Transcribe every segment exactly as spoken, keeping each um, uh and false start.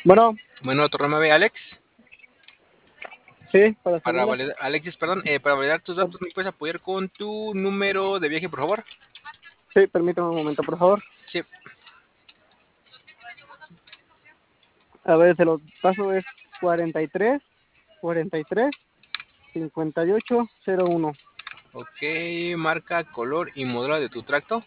Bueno, Bueno, tu nombre Alex. sí, para Para servirle. validar, Alexis, perdón, eh, para validar tus Ah, datos, ¿me puedes apoyar con tu número de viaje, por favor? sí, permítame un momento, por favor. Sí, A ver, se lo paso, es cuarenta y tres, cuarenta y tres, cincuenta y ocho, cero uno. ok, marca, color y modelo de tu tracto.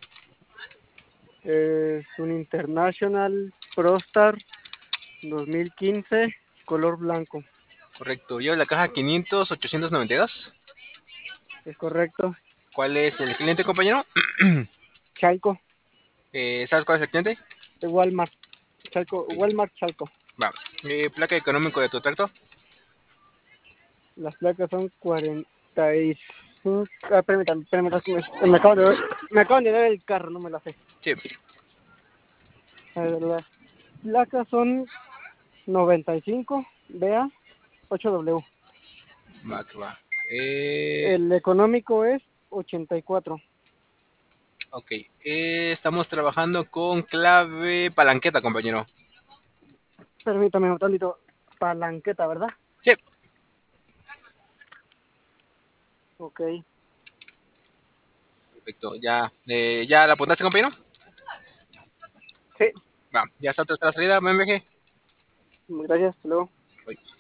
Es un International ProStar dos mil quince, color blanco. Correcto, lleva la caja quinientos ochocientos noventa y dos. Es correcto. ¿Cuál es el cliente, compañero? Chalco, Eh, ¿Sabes cuál es el cliente? de Walmart. Chalco, Ok, Walmart Chalco. va. Eh, placa económico de tu tracto. Las placas son cuarenta y cinco. Ah, permítame, permítame, me, me acaban de ver, me acaban de dar el carro, no me la sé. Sí, A ver, las placas son noventa y cinco B A ocho W. va, que va. Eh, El económico es ochenta y cuatro. ok, eh, estamos trabajando con clave palanqueta, compañero. Permítame un tantito. Palanqueta, ¿verdad? Sí, Ok. perfecto, ya, eh, ¿ya la apuntaste, compañero? Sí. Va, ya está otra salida, buen viaje. Gracias. Hasta luego. Bye.